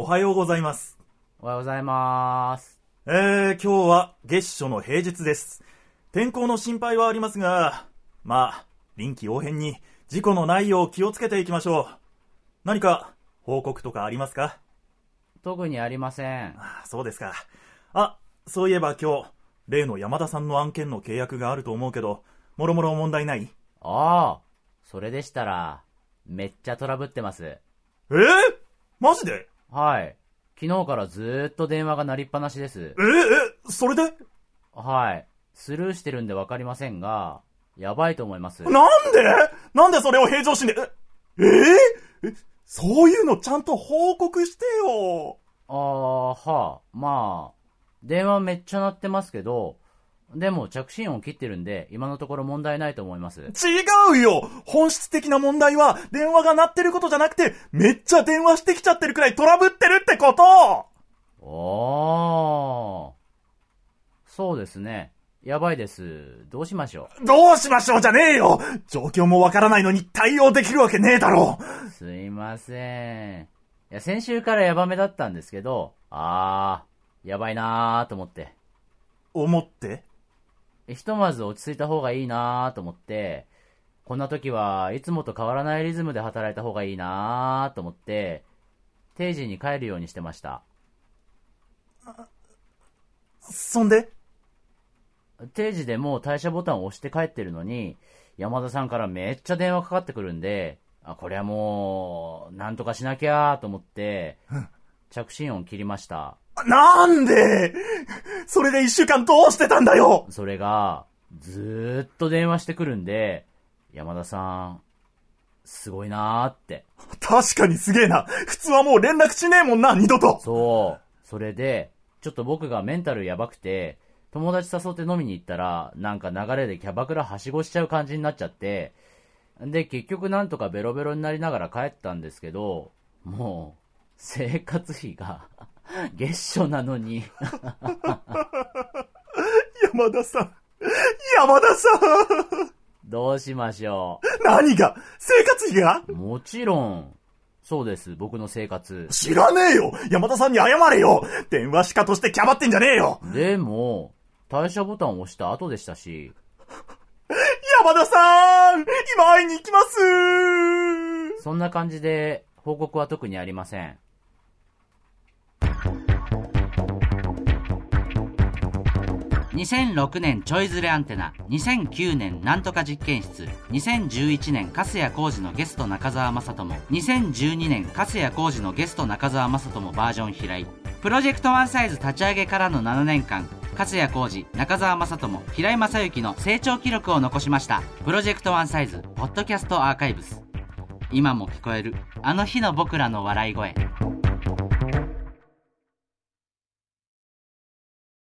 はようございます。 おはようございます。 今日は月初の平日です。天候の心配はありますが、臨機応変に事故のないよう気をつけていきましょう。何か報告とかありますか？ 特にありません。 そうですか。そういえば今日、例の山田さんの案件の契約があると思うけど、もろもろ問題ない？ それでしたら、めっちゃトラブってます。 マジで？ はい。昨日からずーっと電話が鳴りっぱなしです。 それで？ はい。スルーしてるんでわかりませんが、やばいと思います。 なんでそれを平常心で、そういうのちゃんと報告してよ。 電話めっちゃ鳴ってますけど、でも着信音切ってるんで、今のところ問題ないと思います。 違うよ！本質的な問題は、電話が鳴ってることじゃなくて、めっちゃ電話してきちゃってるくらいトラブってるってこと！ そうですね。やばいです。どうしましょう？ どうしましょうじゃねえよ！状況もわからないのに対応できるわけねえだろ！ すいません。いや、先週からヤバめだったんですけど、やばいなーと思って。ひとまず落ち着いた方がいいなーと思って、こんな時はいつもと変わらないリズムで働いた方がいいなーと思って、定時に帰るようにしてました。 そんで？ 定時でもう退社ボタンを押して帰ってるのに、山田さんからめっちゃ電話かかってくるんで、これはもう、なんとかしなきゃーと思って、着信音切りました。 なんで？それで1週間どうしてたんだよ！ それが、ずーっと電話してくるんで、山田さん、すごいなーって。 確かにすげえな。普通はもう連絡しねえもんな、二度と。 そう。それで、ちょっと僕がメンタルやばくて、友達誘って飲みに行ったら、なんか流れでキャバクラはしごしちゃう感じになっちゃって、で、結局なんとかベロベロになりながら帰ったんですけど、もう、生活費が、月初なのに。 山田さん。 どうしましょう？ 何が？生活費が？ もちろん。そうです、僕の生活。 知らねえよ！山田さんに謝れよ！電話しかとしてキャバってんじゃねえよ！ でも、退社ボタンを押した後でしたし。 山田さん！今会いに行きます！ そんな感じで、報告は特にありません。2006年ちょいずれアンテナ、2009年なんとか実験室、2011年粕谷浩二のゲスト中澤雅人も、2012年粕谷浩二のゲスト中澤雅人もバージョン飛来。プロジェクトワンサイズ立ち上げからの7年間、粕谷浩二、中澤雅人も平井正幸の成長記録を残しました。プロジェクトワンサイズポッドキャストアーカイブス。今も聞こえるあの日の僕らの笑い声。